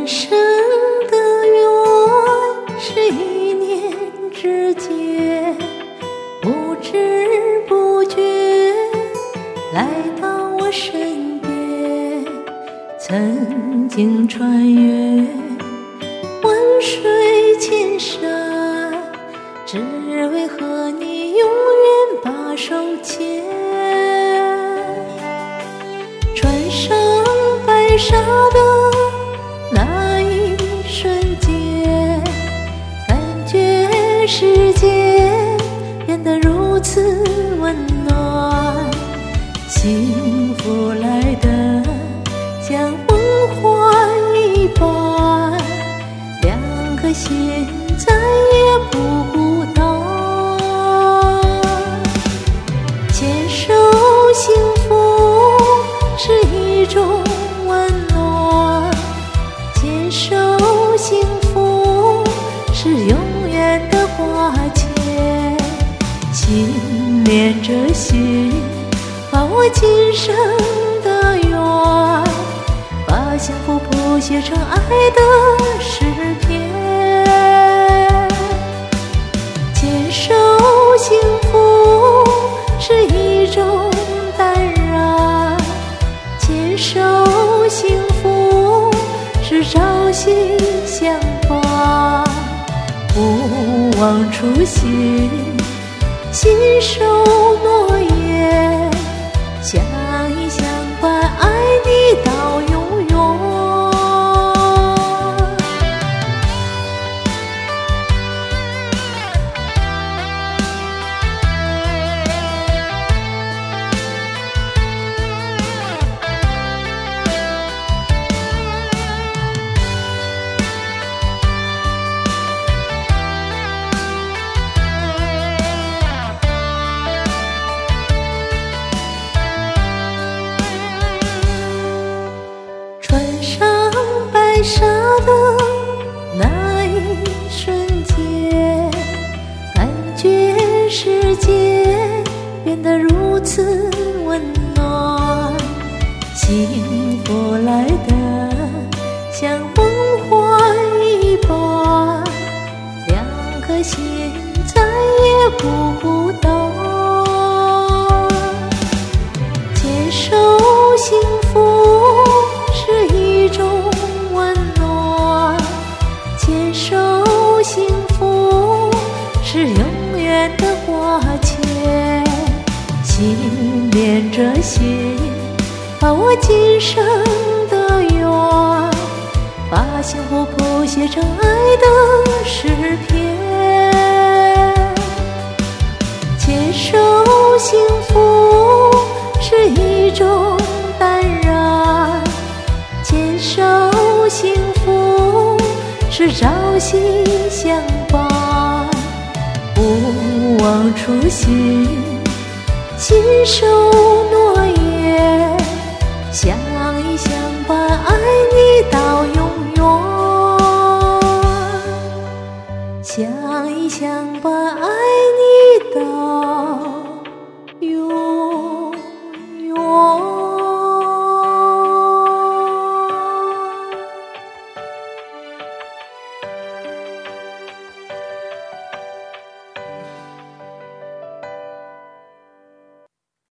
生的缘是一念之间，不知不觉来到我身边。曾经穿越万水千山，只为和你永远把手牵。穿上白纱的那一瞬间，感觉世界变得如此温暖。幸福来得像梦幻一般，两颗心再也不孤单。牵手幸福是一种温暖，牵手幸福是永远的挂牵。心连着心，把我今生的缘，把幸福谱写成爱的诗篇。牵手幸福是一种淡然，牵手幸福是朝夕相伴。不忘初心，信守诺言，相依相伴，爱你到永远。穿上白纱的那一瞬间，感觉世界变得如此温暖。幸福来得像梦幻一般，两颗心再也不孤单。牵手幸福是一种温暖，牵手幸福是永远的挂牵。心连着心，把我今生的缘，把幸福谱写成爱的诗篇。牵手幸福是一种淡然，牵手幸福是朝夕相伴。不忘初心，信守诺言，相依相伴，爱你到永远。相依相伴，爱你到